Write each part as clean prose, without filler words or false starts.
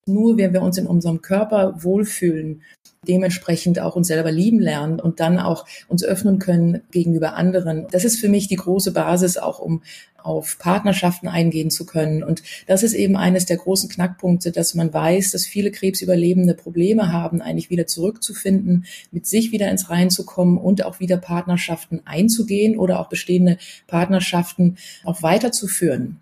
Nur wenn wir uns in unserem Körper wohlfühlen, dementsprechend auch uns selber lieben lernen und dann auch uns öffnen können gegenüber anderen. Das ist für mich die große Basis, auch um auf Partnerschaften eingehen zu können. Und das ist eben eines der großen Knackpunkte, dass man weiß, dass viele Krebsüberlebende Probleme haben, eigentlich wieder zurückzufinden, mit sich wieder ins Rein zu kommen und auch wieder Partnerschaften einzugehen oder auch bestehende Partnerschaften auch weiterzuführen.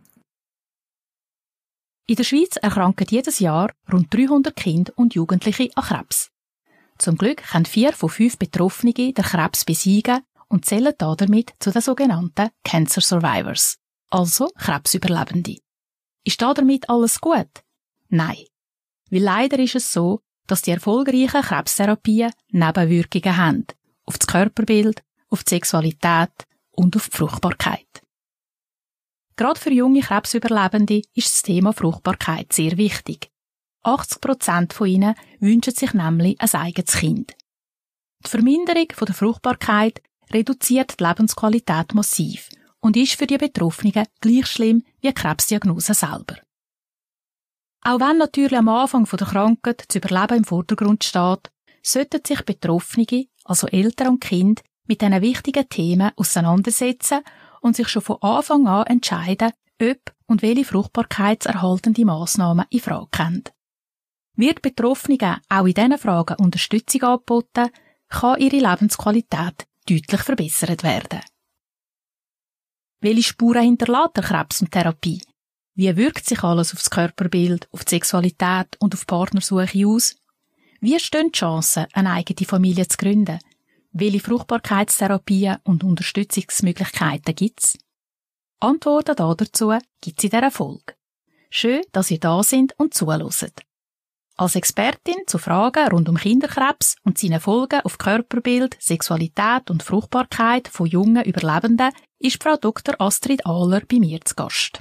In der Schweiz erkranken jedes Jahr rund 300 Kinder und Jugendliche an Krebs. Zum Glück können 4 von 5 Betroffenen den Krebs besiegen und zählen damit zu den sogenannten Cancer Survivors, also Krebsüberlebende. Ist damit alles gut? Nein. Weil leider ist es so, dass die erfolgreichen Krebstherapien Nebenwirkungen haben. Auf das Körperbild, auf die Sexualität und auf die Fruchtbarkeit. Gerade für junge Krebsüberlebende ist das Thema Fruchtbarkeit sehr wichtig. 80% von ihnen wünschen sich nämlich ein eigenes Kind. Die Verminderung der Fruchtbarkeit reduziert die Lebensqualität massiv und ist für die Betroffenen gleich schlimm wie die Krebsdiagnose selber. Auch wenn natürlich am Anfang der Krankheit das Überleben im Vordergrund steht, sollten sich Betroffene, also Eltern und Kinder, mit diesen wichtigen Themen auseinandersetzen und sich schon von Anfang an entscheiden, ob und welche fruchtbarkeitserhaltende Massnahmen in Frage kommen. Wird Betroffenen auch in diesen Fragen Unterstützung angeboten, kann ihre Lebensqualität deutlich verbessert werden. Welche Spuren hinterlässt der Krebs und Therapie? Wie wirkt sich alles auf das Körperbild, auf die Sexualität und auf die Partnersuche aus? Wie stehen die Chancen, eine eigene Familie zu gründen? Welche Fruchtbarkeitstherapien und Unterstützungsmöglichkeiten gibt es? Antworten dazu gibt es in dieser Folge. Schön, dass ihr da seid und zuhört. Als Expertin zu Fragen rund um Kinderkrebs und seine Folgen auf Körperbild, Sexualität und Fruchtbarkeit von jungen Überlebenden ist Frau Dr. Astrid Ahler bei mir zu Gast.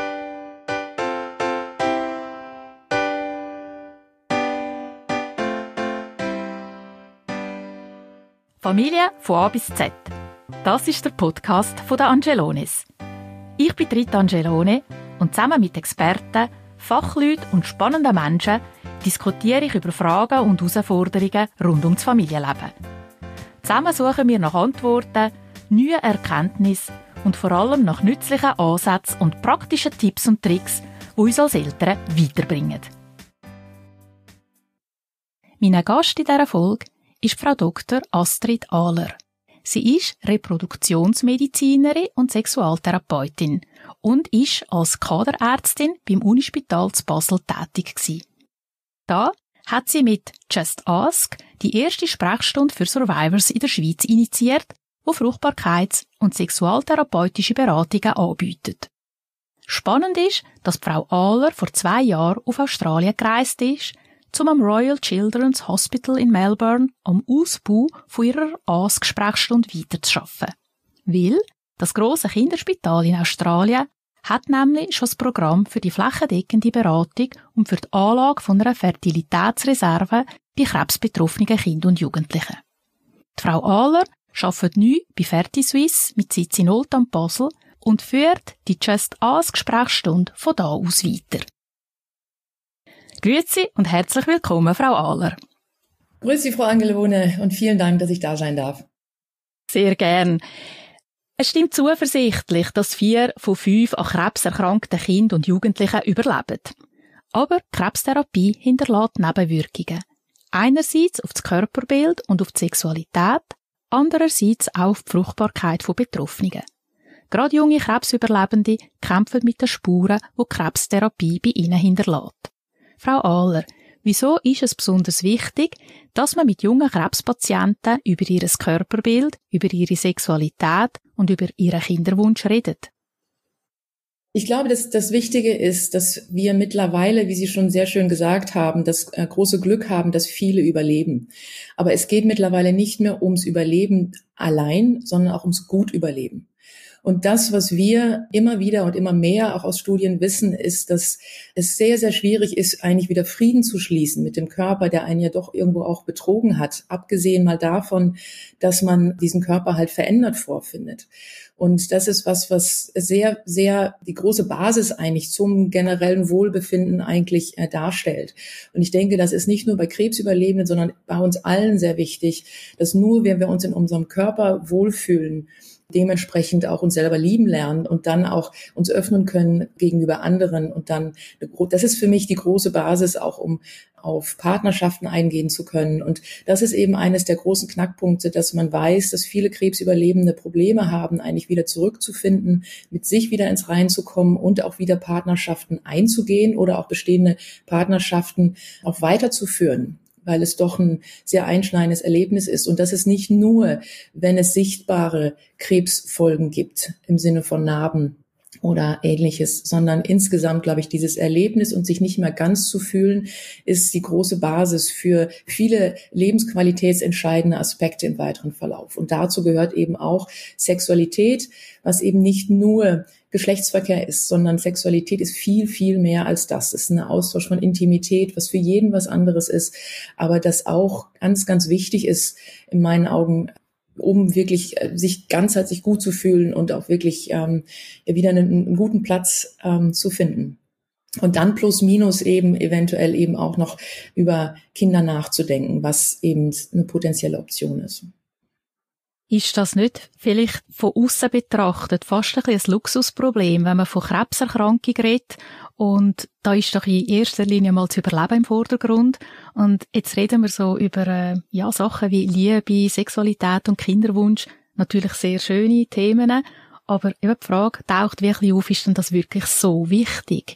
Familie von A bis Z. Das ist der Podcast von der Angelones. Ich bin Rita Angelone und zusammen mit Experten, Fachleuten und spannenden Menschen diskutiere ich über Fragen und Herausforderungen rund um das Familienleben. Zusammen suchen wir nach Antworten, neuen Erkenntnissen und vor allem nach nützlichen Ansätzen und praktischen Tipps und Tricks, die uns als Eltern weiterbringen. Mein Gast in dieser Folge ist Frau Dr. Astrid Ahler. Sie ist Reproduktionsmedizinerin und Sexualtherapeutin und ist als Kaderärztin beim Unispital zu Basel tätig gewesen. Da hat sie mit Just Ask die erste Sprechstunde für Survivors in der Schweiz initiiert, wo Fruchtbarkeits- und sexualtherapeutische Beratungen anbietet. Spannend ist, dass Frau Ahler vor 2 Jahren auf Australien gereist ist, um am Royal Children's Hospital in Melbourne am Ausbau von ihrer Ask-Sprechstunde weiterzuarbeiten. Weil das grosse Kinderspital in Australien hat nämlich schon das Programm für die flächendeckende Beratung und für die Anlage von einer Fertilitätsreserve bei krebsbetroffenen Kindern und Jugendlichen. Die Frau Ahler arbeitet neu bei FertiSuisse mit Sitz in Olten Basel und führt die Just Ask-Sprechstunde von da aus weiter. Grüezi und herzlich willkommen, Frau Ahler. Grüezi, Frau Angelone, und vielen Dank, dass ich da sein darf. Sehr gern. Es stimmt zuversichtlich, dass 4 von 5 an Krebs erkrankten Kindern und Jugendlichen überleben. Aber die Krebstherapie hinterlässt Nebenwirkungen. Einerseits auf das Körperbild und auf die Sexualität, andererseits auch auf die Fruchtbarkeit von Betroffenen. Gerade junge Krebsüberlebende kämpfen mit den Spuren, die die Krebstherapie bei ihnen hinterlässt. Frau Ahler, wieso ist es besonders wichtig, dass man mit jungen Krebspatienten über ihr Körperbild, über ihre Sexualität und über ihren Kinderwunsch redet? Ich glaube, dass das Wichtige ist, dass wir mittlerweile, wie Sie schon sehr schön gesagt haben, das große Glück haben, dass viele überleben. Aber es geht mittlerweile nicht mehr ums Überleben allein, sondern auch ums Gutüberleben. Und das, was wir immer wieder und immer mehr auch aus Studien wissen, ist, dass es sehr, sehr schwierig ist, eigentlich wieder Frieden zu schließen mit dem Körper, der einen ja doch irgendwo auch betrogen hat. Abgesehen mal davon, dass man diesen Körper halt verändert vorfindet. Und das ist was sehr, sehr die große Basis eigentlich zum generellen Wohlbefinden eigentlich darstellt. Und ich denke, das ist nicht nur bei Krebsüberlebenden, sondern bei uns allen sehr wichtig, dass nur wenn wir uns in unserem Körper wohlfühlen, dementsprechend auch uns selber lieben lernen und dann auch uns öffnen können gegenüber anderen. Und dann, das ist für mich die große Basis auch, um auf Partnerschaften eingehen zu können. Und das ist eben eines der großen Knackpunkte, dass man weiß, dass viele Krebsüberlebende Probleme haben, eigentlich wieder zurückzufinden, mit sich wieder ins Rein zu kommen und auch wieder Partnerschaften einzugehen oder auch bestehende Partnerschaften auch weiterzuführen, weil es doch ein sehr einschneidendes Erlebnis ist. Und das ist nicht nur, wenn es sichtbare Krebsfolgen gibt, im Sinne von Narben oder Ähnliches, sondern insgesamt, glaube ich, dieses Erlebnis und sich nicht mehr ganz zu fühlen, ist die große Basis für viele lebensqualitätsentscheidende Aspekte im weiteren Verlauf. Und dazu gehört eben auch Sexualität, was eben nicht nur Geschlechtsverkehr ist, sondern Sexualität ist viel, viel mehr als das. Es ist ein Austausch von Intimität, was für jeden was anderes ist, aber das auch ganz, ganz wichtig ist in meinen Augen, um wirklich sich ganzheitlich gut zu fühlen und auch wirklich wieder einen guten Platz zu finden. Und dann plus minus eben eventuell eben auch noch über Kinder nachzudenken, was eben eine potenzielle Option ist. Ist das nicht vielleicht von außen betrachtet fast ein Luxusproblem, wenn man von Krebserkrankung redet? Und da ist doch in erster Linie mal das Überleben im Vordergrund. Und jetzt reden wir so über Sachen wie Liebe, Sexualität und Kinderwunsch. Natürlich sehr schöne Themen. Aber eben die Frage taucht wirklich auf, ist denn das wirklich so wichtig?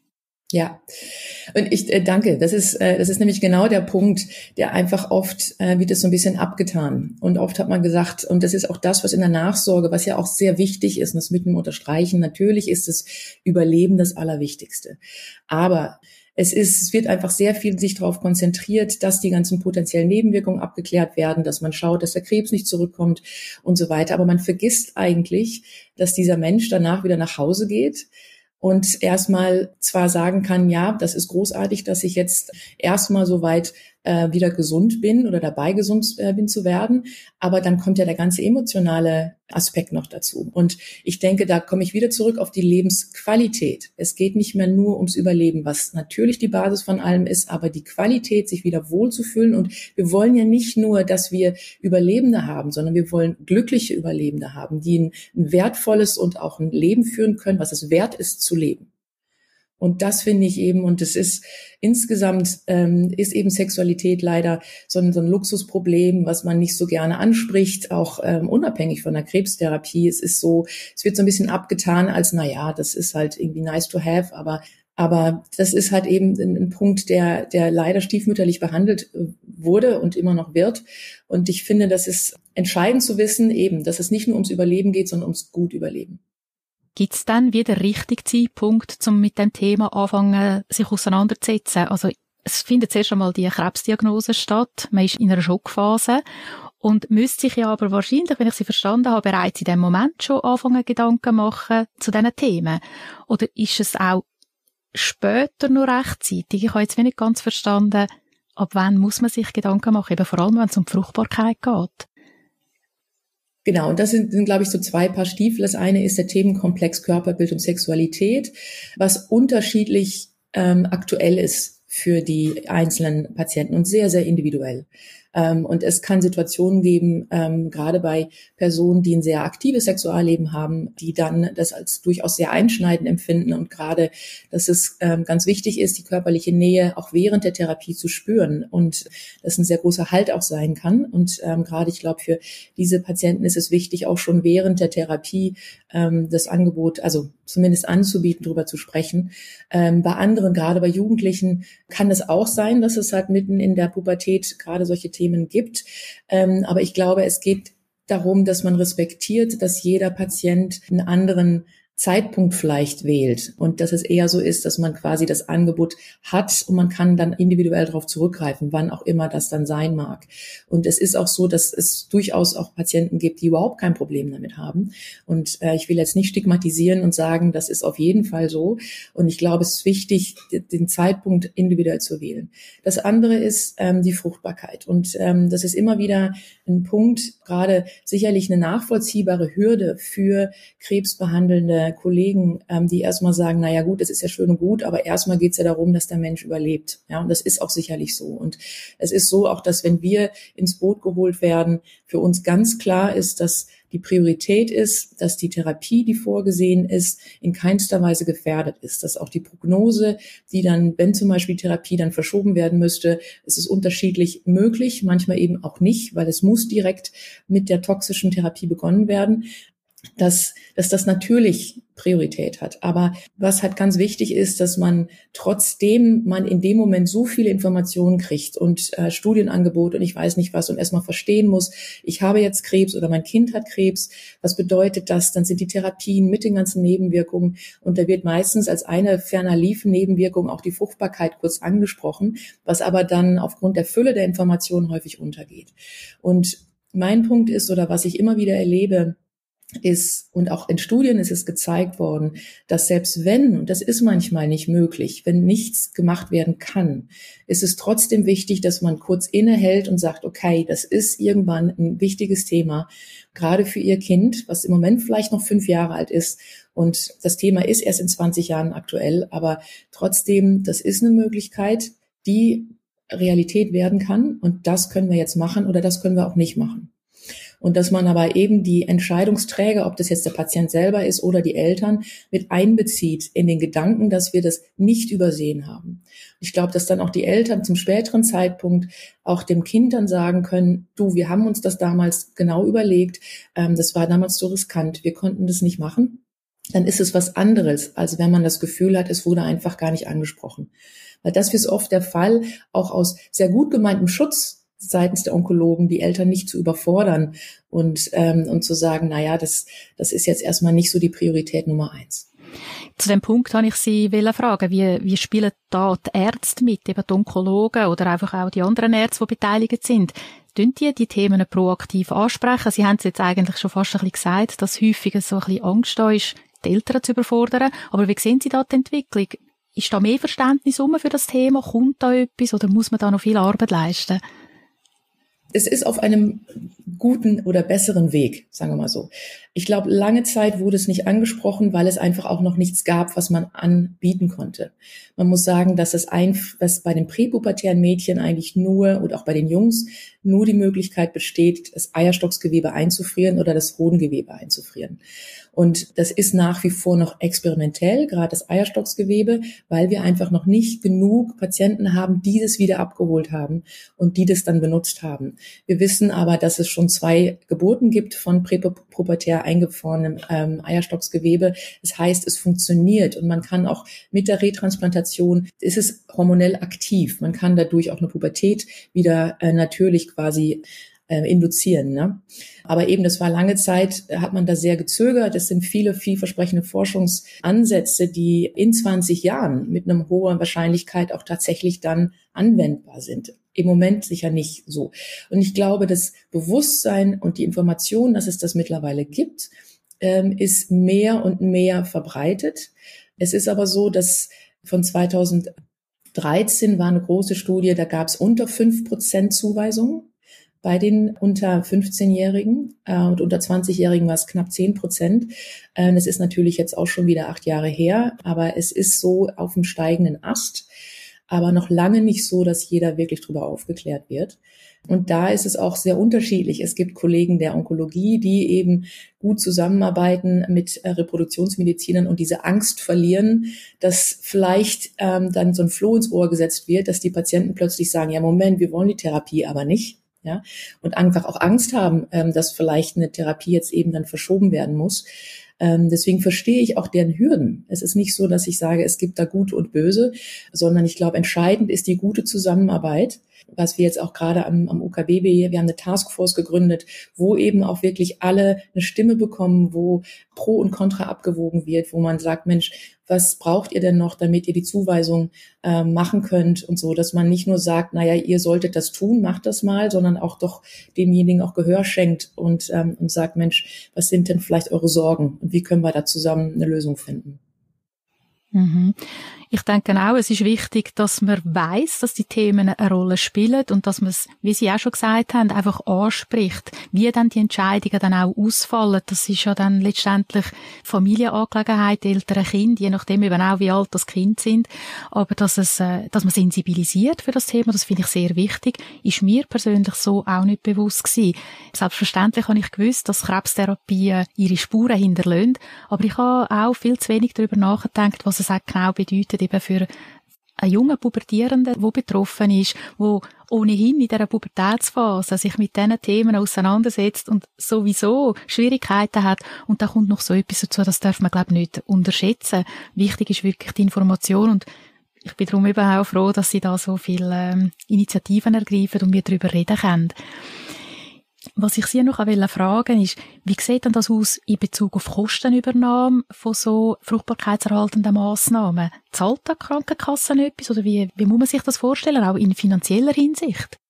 Ja, und ich danke. Das ist nämlich genau der Punkt, der einfach oft wird es so ein bisschen abgetan. Und oft hat man gesagt, und das ist auch das, was in der Nachsorge, was ja auch sehr wichtig ist, und das mitten unterstreichen, natürlich ist das Überleben das Allerwichtigste. Aber es wird einfach sehr viel sich darauf konzentriert, dass die ganzen potenziellen Nebenwirkungen abgeklärt werden, dass man schaut, dass der Krebs nicht zurückkommt und so weiter. Aber man vergisst eigentlich, dass dieser Mensch danach wieder nach Hause geht und erstmal zwar sagen kann, ja, das ist großartig, dass ich jetzt erstmal so weit wieder gesund bin oder dabei gesund bin zu werden, aber dann kommt ja der ganze emotionale Aspekt noch dazu. Und ich denke, da komme ich wieder zurück auf die Lebensqualität. Es geht nicht mehr nur ums Überleben, was natürlich die Basis von allem ist, aber die Qualität, sich wieder wohlzufühlen. Und wir wollen ja nicht nur, dass wir Überlebende haben, sondern wir wollen glückliche Überlebende haben, die ein wertvolles und auch ein Leben führen können, was es wert ist zu leben. Und das finde ich eben, und es ist insgesamt ist eben Sexualität leider so ein Luxusproblem, was man nicht so gerne anspricht, auch unabhängig von der Krebstherapie. Es wird so ein bisschen abgetan als, das ist halt irgendwie nice to have, aber das ist halt eben ein Punkt, der leider stiefmütterlich behandelt wurde und immer noch wird. Und ich finde, das ist entscheidend zu wissen, eben, dass es nicht nur ums Überleben geht, sondern ums Gutüberleben. Gibt es dann wieder den richtigen Zeitpunkt, um mit dem Thema anfangen, sich auseinanderzusetzen? Also es findet zuerst einmal die Krebsdiagnose statt, man ist in einer Schockphase und müsste sich ja aber wahrscheinlich, wenn ich Sie verstanden habe, bereits in dem Moment schon anfangen, Gedanken machen zu diesen Themen. Oder ist es auch später noch rechtzeitig? Ich habe jetzt nicht ganz verstanden, ab wann muss man sich Gedanken machen, eben vor allem, wenn es um die Fruchtbarkeit geht. Genau, und das sind, glaube ich, so zwei Paar Stiefel. Das eine ist der Themenkomplex Körperbild und Sexualität, was unterschiedlich aktuell ist für die einzelnen Patienten und sehr, sehr individuell. Und es kann Situationen geben, gerade bei Personen, die ein sehr aktives Sexualleben haben, die dann das als durchaus sehr einschneidend empfinden und gerade, dass es ganz wichtig ist, die körperliche Nähe auch während der Therapie zu spüren und das ein sehr großer Halt auch sein kann. Und gerade, ich glaube, für diese Patienten ist es wichtig, auch schon während der Therapie das Angebot, also zumindest anzubieten, darüber zu sprechen. Bei anderen, gerade bei Jugendlichen, kann es auch sein, dass es halt mitten in der Pubertät gerade solche Themen gibt. Aber ich glaube, es geht darum, dass man respektiert, dass jeder Patient einen anderen Zeitpunkt vielleicht wählt und dass es eher so ist, dass man quasi das Angebot hat und man kann dann individuell darauf zurückgreifen, wann auch immer das dann sein mag. Und es ist auch so, dass es durchaus auch Patienten gibt, die überhaupt kein Problem damit haben. Und ich will jetzt nicht stigmatisieren und sagen, das ist auf jeden Fall so. Und ich glaube, es ist wichtig, den Zeitpunkt individuell zu wählen. Das andere ist die Fruchtbarkeit. Und das ist immer wieder ein Punkt, gerade sicherlich eine nachvollziehbare Hürde für krebsbehandelnde Kollegen, die erstmal sagen, naja gut, das ist ja schön und gut, aber erstmal geht es ja darum, dass der Mensch überlebt. Ja, und das ist auch sicherlich so. Und es ist so auch, dass wenn wir ins Boot geholt werden, für uns ganz klar ist, dass die Priorität ist, dass die Therapie, die vorgesehen ist, in keinster Weise gefährdet ist. Dass auch die Prognose, die dann, wenn zum Beispiel die Therapie dann verschoben werden müsste, es ist unterschiedlich möglich, manchmal eben auch nicht, weil es muss direkt mit der toxischen Therapie begonnen werden, dass das natürlich Priorität hat. Aber was halt ganz wichtig ist, dass man trotzdem man in dem Moment so viele Informationen kriegt und Studienangebote und ich weiß nicht was und erstmal verstehen muss, ich habe jetzt Krebs oder mein Kind hat Krebs, was bedeutet das? Dann sind die Therapien mit den ganzen Nebenwirkungen und da wird meistens als eine ferner liefen Nebenwirkung auch die Fruchtbarkeit kurz angesprochen, was aber dann aufgrund der Fülle der Informationen häufig untergeht. Und mein Punkt ist, oder was ich immer wieder erlebe, ist, und auch in Studien ist es gezeigt worden, dass selbst wenn, und das ist manchmal nicht möglich, wenn nichts gemacht werden kann, ist es trotzdem wichtig, dass man kurz innehält und sagt, okay, das ist irgendwann ein wichtiges Thema, gerade für Ihr Kind, was im Moment vielleicht noch 5 Jahre alt ist. Und das Thema ist erst in 20 Jahren aktuell, aber trotzdem, das ist eine Möglichkeit, die Realität werden kann. Und das können wir jetzt machen oder das können wir auch nicht machen. Und dass man aber eben die Entscheidungsträger, ob das jetzt der Patient selber ist oder die Eltern, mit einbezieht in den Gedanken, dass wir das nicht übersehen haben. Ich glaube, dass dann auch die Eltern zum späteren Zeitpunkt auch dem Kind dann sagen können, du, wir haben uns das damals genau überlegt, das war damals so riskant, wir konnten das nicht machen. Dann ist es was anderes, als wenn man das Gefühl hat, es wurde einfach gar nicht angesprochen. Weil das ist oft der Fall, auch aus sehr gut gemeintem Schutz seitens der Onkologen, die Eltern nicht zu überfordern und zu sagen, naja, das ist jetzt erstmal nicht so die Priorität Nummer 1. Zu dem Punkt wollte ich Sie fragen, wie spielen da die Ärzte mit, eben die Onkologen oder einfach auch die anderen Ärzte, die beteiligt sind? Tun die Themen proaktiv ansprechen? Sie haben es jetzt eigentlich schon fast ein bisschen gesagt, dass häufig so ein bisschen Angst da ist, die Eltern zu überfordern. Aber wie sehen Sie da die Entwicklung? Ist da mehr Verständnis für das Thema? Kommt da etwas oder muss man da noch viel Arbeit leisten? Es ist auf einem guten oder besseren Weg, sagen wir mal so. Ich glaube, lange Zeit wurde es nicht angesprochen, weil es einfach auch noch nichts gab, was man anbieten konnte. Man muss sagen, dass was bei den präpubertären Mädchen eigentlich nur, und auch bei den Jungs, nur die Möglichkeit besteht, das Eierstocksgewebe einzufrieren oder das Hodengewebe einzufrieren. Und das ist nach wie vor noch experimentell, gerade das Eierstocksgewebe, weil wir einfach noch nicht genug Patienten haben, die das wieder abgeholt haben und die das dann benutzt haben. Wir wissen aber, dass es schon 2 Geburten gibt von präpubertär eingefrorenem Eierstocksgewebe. Das heißt, es funktioniert und man kann auch mit der Retransplantation, ist es hormonell aktiv. Man kann dadurch auch eine Pubertät wieder natürlich quasi induzieren. Ne? Aber eben, das war lange Zeit, hat man da sehr gezögert. Es sind viele vielversprechende Forschungsansätze, die in 20 Jahren mit einer hohen Wahrscheinlichkeit auch tatsächlich dann anwendbar sind. Im Moment sicher nicht so. Und ich glaube, das Bewusstsein und die Information, dass es das mittlerweile gibt, ist mehr und mehr verbreitet. Es ist aber so, dass von 2013 war eine große Studie, da gab es unter 5% Zuweisungen bei den unter 15-Jährigen und unter 20-Jährigen war es knapp 10%. Das ist natürlich jetzt auch schon wieder 8 Jahre her, aber es ist so auf dem steigenden Ast, aber noch lange nicht so, dass jeder wirklich darüber aufgeklärt wird. Und da ist es auch sehr unterschiedlich. Es gibt Kollegen der Onkologie, die eben gut zusammenarbeiten mit Reproduktionsmedizinern und diese Angst verlieren, dass vielleicht dann so ein Floh ins Ohr gesetzt wird, dass die Patienten plötzlich sagen, ja Moment, wir wollen die Therapie aber nicht. Ja, und einfach auch Angst haben, dass vielleicht eine Therapie jetzt eben dann verschoben werden muss. Deswegen verstehe ich auch deren Hürden. Es ist nicht so, dass ich sage, es gibt da Gute und Böse, sondern ich glaube, entscheidend ist die gute Zusammenarbeit, was wir jetzt auch gerade am UKBB, wir haben eine Taskforce gegründet, wo eben auch wirklich alle eine Stimme bekommen, wo Pro und Contra abgewogen wird, wo man sagt, Mensch, was braucht ihr denn noch, damit ihr die Zuweisung machen könnt und so, dass man nicht nur sagt, naja, ihr solltet das tun, macht das mal, sondern auch doch demjenigen auch Gehör schenkt und sagt, Mensch, was sind denn vielleicht eure Sorgen und wie können wir da zusammen eine Lösung finden? Mhm. Ich denke auch, es ist wichtig, dass man weiss, dass die Themen eine Rolle spielen und dass man es, wie Sie auch schon gesagt haben, einfach anspricht, wie dann die Entscheidungen dann auch ausfallen. Das ist ja dann letztendlich Familienangelegenheit, Eltern, Kind, je nachdem eben auch, wie alt das Kind sind. Aber dass man sensibilisiert für das Thema, das finde ich sehr wichtig, ist mir persönlich so auch nicht bewusst gewesen. Selbstverständlich habe ich gewusst, dass Krebstherapien ihre Spuren hinterlassen, aber ich habe auch viel zu wenig darüber nachgedacht, was es auch genau bedeutet, eben für einen jungen Pubertierenden, der betroffen ist, der ohnehin in dieser Pubertätsphase sich mit diesen Themen auseinandersetzt und sowieso Schwierigkeiten hat. Und da kommt noch so etwas dazu, das darf man, glaube ich, nicht unterschätzen. Wichtig ist wirklich die Information und ich bin darum eben auch froh, dass Sie da so viele Initiativen ergreifen und wir darüber reden können. Was ich Sie noch fragen ist, wie sieht denn das aus in Bezug auf Kostenübernahme von so fruchtbarkeitserhaltenden Massnahmen? Zahlt da die Krankenkasse etwas oder wie muss man sich das vorstellen, auch in finanzieller Hinsicht?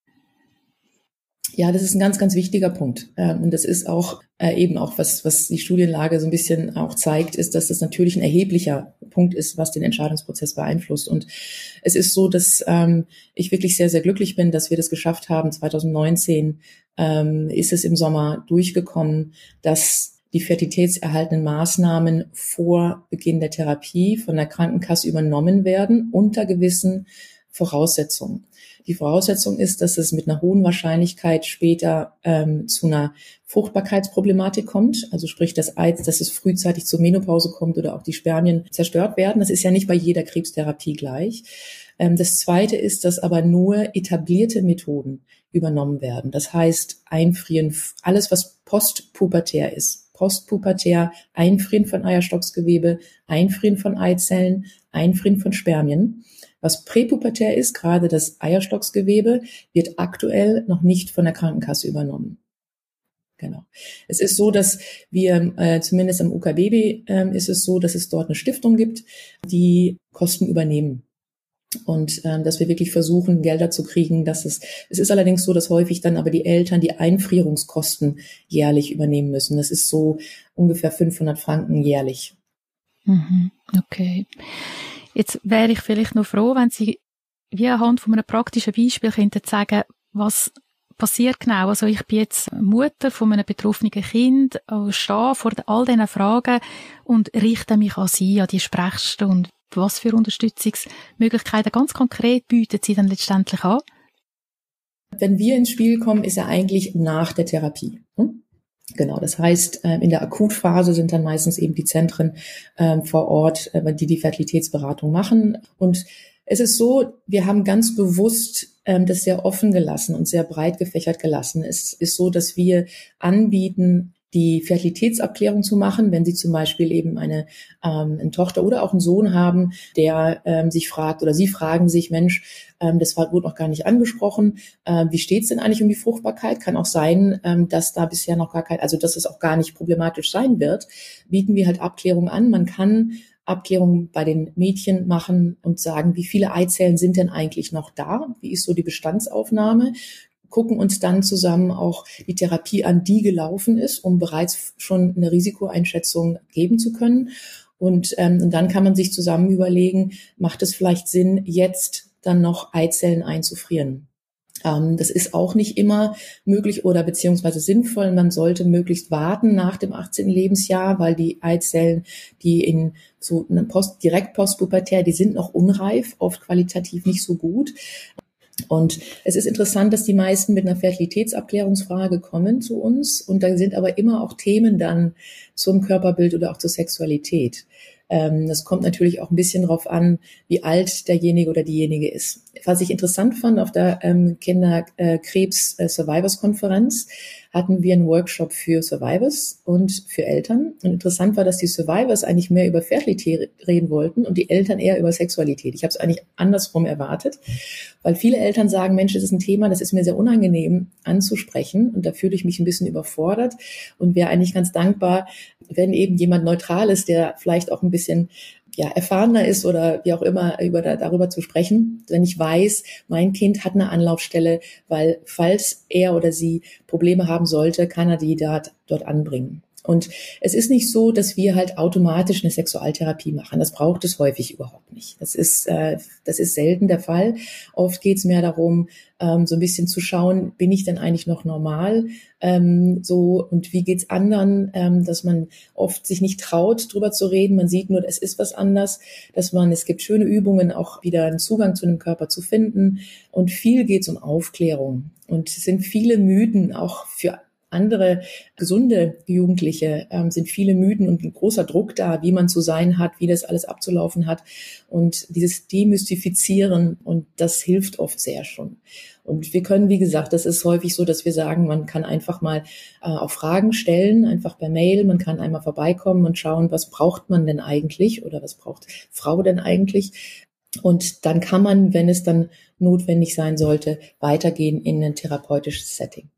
Ja, das ist ein ganz, ganz wichtiger Punkt. Und das ist auch eben auch, was die Studienlage so ein bisschen auch zeigt, ist, dass das natürlich ein erheblicher Punkt ist, was den Entscheidungsprozess beeinflusst. Und es ist so, dass ich wirklich sehr, sehr glücklich bin, dass wir das geschafft haben. 2019 ist es im Sommer durchgekommen, dass die fertilitätserhaltenden Maßnahmen vor Beginn der Therapie von der Krankenkasse übernommen werden, unter gewissen Voraussetzungen. Die Voraussetzung ist, dass es mit einer hohen Wahrscheinlichkeit später zu einer Fruchtbarkeitsproblematik kommt, also sprich dass es frühzeitig zur Menopause kommt oder auch die Spermien zerstört werden. Das ist ja nicht bei jeder Krebstherapie gleich. Das Zweite ist, dass aber nur etablierte Methoden übernommen werden. Das heißt, Einfrieren, alles was postpubertär ist, postpubertär, Einfrieren von Eierstocksgewebe, Einfrieren von Eizellen, Einfrieren von Spermien. Was präpubertär ist, gerade das Eierstocksgewebe, wird aktuell noch nicht von der Krankenkasse übernommen. Genau. Es ist so, dass wir, zumindest am UKBB, ist es so, dass es dort eine Stiftung gibt, die Kosten übernehmen. Und dass wir wirklich versuchen, Gelder zu kriegen. Es ist allerdings so, dass häufig dann aber die Eltern die Einfrierungskosten jährlich übernehmen müssen. Das ist so ungefähr 500 Franken jährlich. Okay. Jetzt wäre ich vielleicht noch froh, wenn Sie wie anhand von einem praktischen Beispiel könnten sagen, was passiert genau. Also ich bin jetzt Mutter von einem betroffenen Kind, stehe vor all diesen Fragen und richte mich an Sie, an die Sprechstunde. Was für Unterstützungsmöglichkeiten ganz konkret bieten Sie dann letztendlich an? Wenn wir ins Spiel kommen, ist ja eigentlich nach der Therapie. Genau, das heißt, in der Akutphase sind dann meistens eben die Zentren vor Ort, die Fertilitätsberatung machen. Und es ist so, wir haben ganz bewusst das sehr offen gelassen und sehr breit gefächert gelassen. Es ist so, dass wir anbieten, die Fertilitätsabklärung zu machen, wenn Sie zum Beispiel eben eine Tochter oder auch einen Sohn haben, der sich fragt oder Sie fragen sich, Mensch, das wurde noch gar nicht angesprochen, wie steht's denn eigentlich um die Fruchtbarkeit? Kann auch sein, dass da bisher noch dass es auch gar nicht problematisch sein wird, bieten wir halt Abklärung an. Man kann Abklärung bei den Mädchen machen und sagen, wie viele Eizellen sind denn eigentlich noch da? Wie ist so die Bestandsaufnahme? Gucken uns dann zusammen auch die Therapie an, die gelaufen ist, um bereits schon eine Risikoeinschätzung geben zu können. Und dann kann man sich zusammen überlegen, macht es vielleicht Sinn, jetzt dann noch Eizellen einzufrieren? Das ist auch nicht immer möglich oder beziehungsweise sinnvoll. Man sollte möglichst warten nach dem 18. Lebensjahr, weil die Eizellen, die in so einem direkt postpubertär, die sind noch unreif, oft qualitativ nicht so gut. Und es ist interessant, dass die meisten mit einer Fertilitätsabklärungsfrage kommen zu uns und da sind aber immer auch Themen dann zum Körperbild oder auch zur Sexualität. Das kommt natürlich auch ein bisschen drauf an, wie alt derjenige oder diejenige ist. Was ich interessant fand auf der Kinderkrebs-Survivors-Konferenz, hatten wir einen Workshop für Survivors und für Eltern. Und interessant war, dass die Survivors eigentlich mehr über Fertilität reden wollten und die Eltern eher über Sexualität. Ich habe es eigentlich andersrum erwartet, weil viele Eltern sagen, Mensch, das ist ein Thema, das ist mir sehr unangenehm anzusprechen und da fühle ich mich ein bisschen überfordert und wäre eigentlich ganz dankbar, wenn eben jemand neutral ist, der vielleicht auch ein bisschen erfahrener ist oder wie auch immer, darüber zu sprechen, wenn ich weiß, mein Kind hat eine Anlaufstelle, weil falls er oder sie Probleme haben sollte, kann er die dort anbringen. Und es ist nicht so, dass wir halt automatisch eine Sexualtherapie machen. Das braucht es häufig überhaupt nicht. Das ist selten der Fall. Oft geht es mehr darum, so ein bisschen zu schauen, bin ich denn eigentlich noch normal? Und wie geht's anderen? Dass man oft sich nicht traut, drüber zu reden. Man sieht nur, es ist was anders. Es gibt schöne Übungen, auch wieder einen Zugang zu dem Körper zu finden. Und viel geht's um Aufklärung. Und es sind viele Mythen auch für andere gesunde Jugendliche, sind viele Mythen und ein großer Druck da, wie man zu sein hat, wie das alles abzulaufen hat und dieses Demystifizieren, und das hilft oft sehr schon. Und wir können, wie gesagt, das ist häufig so, dass wir sagen, man kann einfach mal auch Fragen stellen, einfach per Mail, man kann einmal vorbeikommen und schauen, was braucht man denn eigentlich oder was braucht Frau denn eigentlich? Und dann kann man, wenn es dann notwendig sein sollte, weitergehen in ein therapeutisches Setting.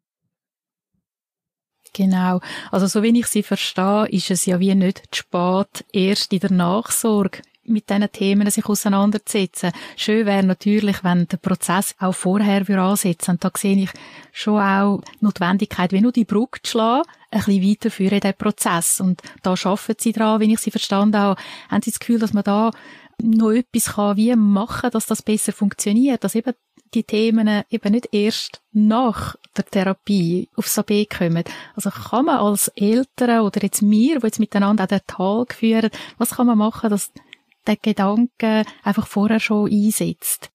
Genau. Also so wie ich sie verstehe, ist es ja wie nicht zu spät, erst in der Nachsorge mit diesen Themen sich auseinanderzusetzen. Schön wäre natürlich, wenn der Prozess auch vorher ansetzen. Und da sehe ich schon auch die Notwendigkeit, wie nur die Brücke zu schlagen, ein bisschen weiterführen in diesen Prozess. Und da arbeiten Sie dran, wenn ich Sie verstanden habe. Haben Sie das Gefühl, dass man da noch etwas wie machen kann, dass das besser funktioniert, dass eben die Themen eben nicht erst nach der Therapie aufs AB kommen. Also kann man als Eltern oder jetzt wir, die jetzt miteinander auch den Tag führen, was kann man machen, dass der Gedanke einfach vorher schon einsetzt?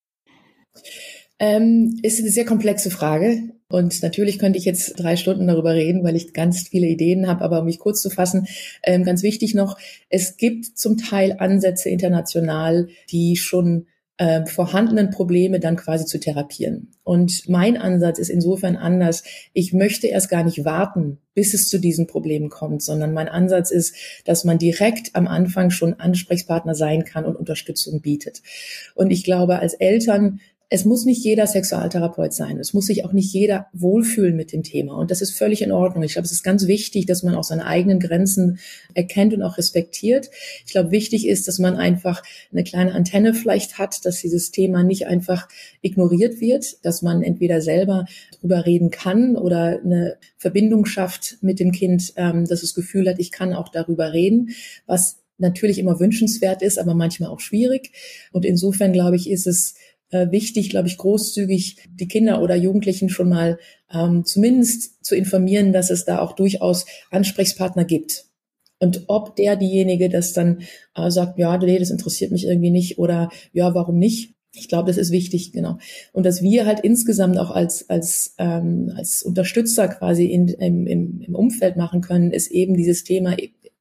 Ist eine sehr komplexe Frage. Und natürlich könnte ich jetzt 3 Stunden darüber reden, weil ich ganz viele Ideen habe. Aber um mich kurz zu fassen, ganz wichtig noch, es gibt zum Teil Ansätze international, die schon vorhandenen Probleme dann quasi zu therapieren. Und mein Ansatz ist insofern anders. Ich möchte erst gar nicht warten, bis es zu diesen Problemen kommt, sondern mein Ansatz ist, dass man direkt am Anfang schon Ansprechpartner sein kann und Unterstützung bietet. Und ich glaube, als Eltern, es muss nicht jeder Sexualtherapeut sein. Es muss sich auch nicht jeder wohlfühlen mit dem Thema. Und das ist völlig in Ordnung. Ich glaube, es ist ganz wichtig, dass man auch seine eigenen Grenzen erkennt und auch respektiert. Ich glaube, wichtig ist, dass man einfach eine kleine Antenne vielleicht hat, dass dieses Thema nicht einfach ignoriert wird, dass man entweder selber drüber reden kann oder eine Verbindung schafft mit dem Kind, dass es das Gefühl hat, ich kann auch darüber reden, was natürlich immer wünschenswert ist, aber manchmal auch schwierig. Und insofern, glaube ich, ist es wichtig, glaube ich, großzügig die Kinder oder Jugendlichen schon mal zumindest zu informieren, dass es da auch durchaus Ansprechpartner gibt. Und ob diejenige das dann sagt, ja, nee, das interessiert mich irgendwie nicht oder ja, warum nicht? Ich glaube, das ist wichtig, genau. Und dass wir halt insgesamt auch als Unterstützer quasi im Umfeld machen können, ist eben dieses Thema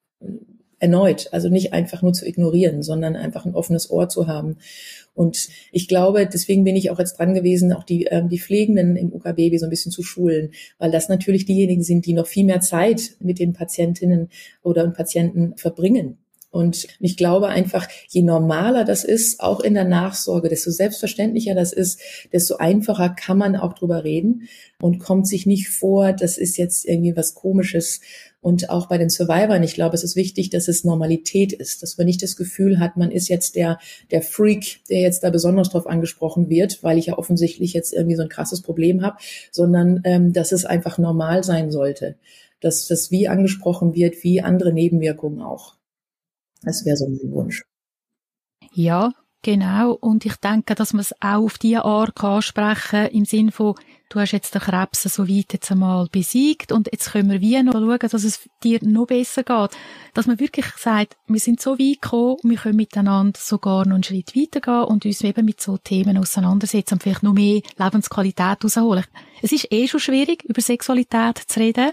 erneut, also nicht einfach nur zu ignorieren, sondern einfach ein offenes Ohr zu haben. Und ich glaube, deswegen bin ich auch jetzt dran gewesen, auch die Pflegenden im UKBB so ein bisschen zu schulen, weil das natürlich diejenigen sind, die noch viel mehr Zeit mit den Patientinnen oder Patienten verbringen. Und ich glaube einfach, je normaler das ist, auch in der Nachsorge, desto selbstverständlicher das ist, desto einfacher kann man auch drüber reden und kommt sich nicht vor, das ist jetzt irgendwie was Komisches. Und auch bei den Survivors, ich glaube, es ist wichtig, dass es Normalität ist, dass man nicht das Gefühl hat, man ist jetzt der Freak, der jetzt da besonders drauf angesprochen wird, weil ich ja offensichtlich jetzt irgendwie so ein krasses Problem habe, sondern dass es einfach normal sein sollte, dass das wie angesprochen wird, wie andere Nebenwirkungen auch. Das wäre so mein Wunsch. Ja, genau. Und ich denke, dass man es auch auf diese Art ansprechen kann, im Sinne von, du hast jetzt den Krebs so weit jetzt einmal besiegt und jetzt können wir wie noch schauen, dass es dir noch besser geht. Dass man wirklich sagt, wir sind so weit gekommen, wir können miteinander sogar noch einen Schritt weitergehen und uns eben mit so Themen auseinandersetzen und vielleicht noch mehr Lebensqualität rausholen. Es ist schon schwierig, über Sexualität zu reden.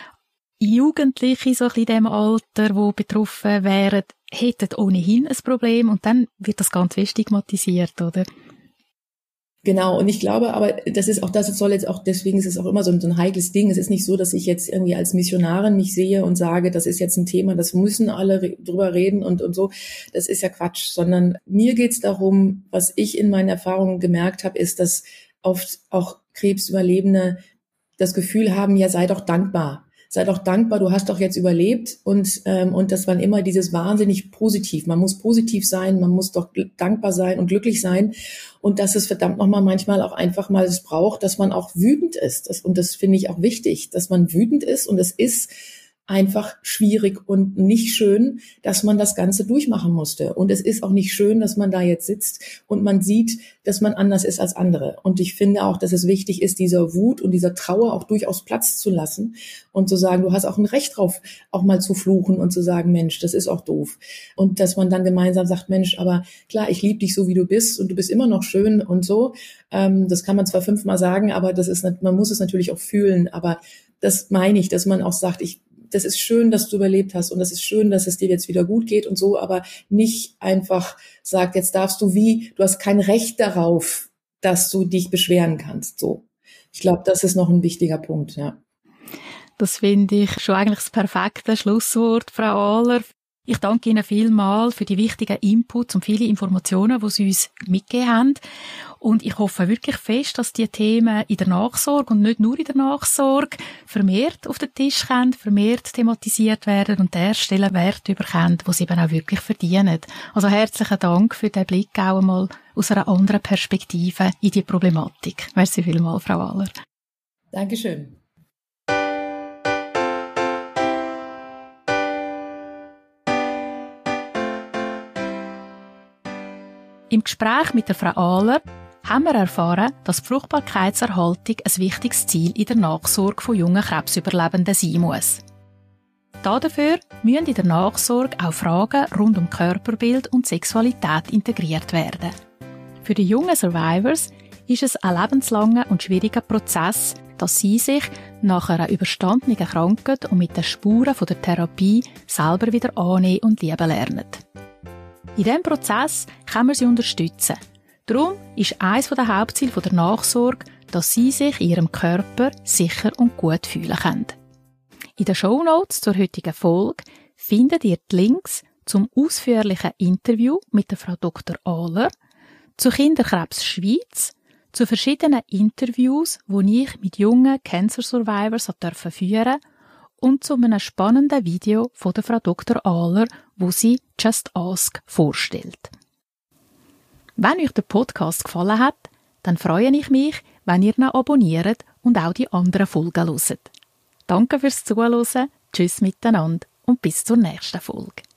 Jugendliche, so ein bisschen in dem Alter, die betroffen wären, hätten ohnehin ein Problem und dann wird das ganz fest stigmatisiert, oder? Genau, und ich glaube aber, deswegen ist es auch immer so ein heikles Ding. Es ist nicht so, dass ich jetzt irgendwie als Missionarin mich sehe und sage, das ist jetzt ein Thema, das müssen alle drüber reden und so. Das ist ja Quatsch, sondern mir geht's darum, was ich in meinen Erfahrungen gemerkt habe, ist, dass oft auch Krebsüberlebende das Gefühl haben, ja, sei doch dankbar. Sei doch dankbar, du hast doch jetzt überlebt und das war immer dieses wahnsinnig positiv. Man muss positiv sein, man muss doch dankbar sein und glücklich sein und dass es verdammt nochmal manchmal auch einfach mal es braucht, dass man auch wütend ist. Und das finde ich auch wichtig, dass man wütend ist und es ist einfach schwierig und nicht schön, dass man das Ganze durchmachen musste. Und es ist auch nicht schön, dass man da jetzt sitzt und man sieht, dass man anders ist als andere. Und ich finde auch, dass es wichtig ist, dieser Wut und dieser Trauer auch durchaus Platz zu lassen und zu sagen, du hast auch ein Recht drauf, auch mal zu fluchen und zu sagen, Mensch, das ist auch doof. Und dass man dann gemeinsam sagt, Mensch, aber klar, ich liebe dich so, wie du bist und du bist immer noch schön und so. Das kann man zwar 5-mal sagen, aber man muss es natürlich auch fühlen. Aber das meine ich, dass man auch sagt, das ist schön, dass du überlebt hast und das ist schön, dass es dir jetzt wieder gut geht und so, aber nicht einfach sagt, jetzt du hast kein Recht darauf, dass du dich beschweren kannst, so. Ich glaube, das ist noch ein wichtiger Punkt, ja. Das finde ich schon eigentlich das perfekte Schlusswort, Frau Ahler. Ich danke Ihnen vielmals für die wichtigen Inputs und viele Informationen, die Sie uns mitgegeben haben. Und ich hoffe wirklich fest, dass die Themen in der Nachsorge und nicht nur in der Nachsorge vermehrt auf den Tisch kommen, vermehrt thematisiert werden und der Stellenwert bekommen, den sie eben auch wirklich verdienen. Also herzlichen Dank für den Blick auch einmal aus einer anderen Perspektive in die Problematik. Merci vielmals, Frau Ahler. Dankeschön. Im Gespräch mit der Frau Ahler haben wir erfahren, dass die Fruchtbarkeitserhaltung ein wichtiges Ziel in der Nachsorge von jungen Krebsüberlebenden sein muss. Dafür müssen in der Nachsorge auch Fragen rund um Körperbild und Sexualität integriert werden. Für die jungen Survivors ist es ein lebenslanger und schwieriger Prozess, dass sie sich nach einer überstandenen Krankheit und mit den Spuren der Therapie selber wieder annehmen und lieben lernen. In diesem Prozess können wir sie unterstützen. Darum ist eines der Hauptziele der Nachsorge, dass sie sich in ihrem Körper sicher und gut fühlen können. In den Shownotes zur heutigen Folge findet ihr die Links zum ausführlichen Interview mit der Frau Dr. Ahler, zu Kinderkrebs Schweiz, zu verschiedenen Interviews, die ich mit jungen Cancer Survivors führen durfte, und zu einem spannenden Video von der Frau Dr. Ahler, wo sie Just Ask vorstellt. Wenn euch der Podcast gefallen hat, dann freue ich mich, wenn ihr ihn abonniert und auch die anderen Folgen hört. Danke fürs Zuhören, tschüss miteinander und bis zur nächsten Folge.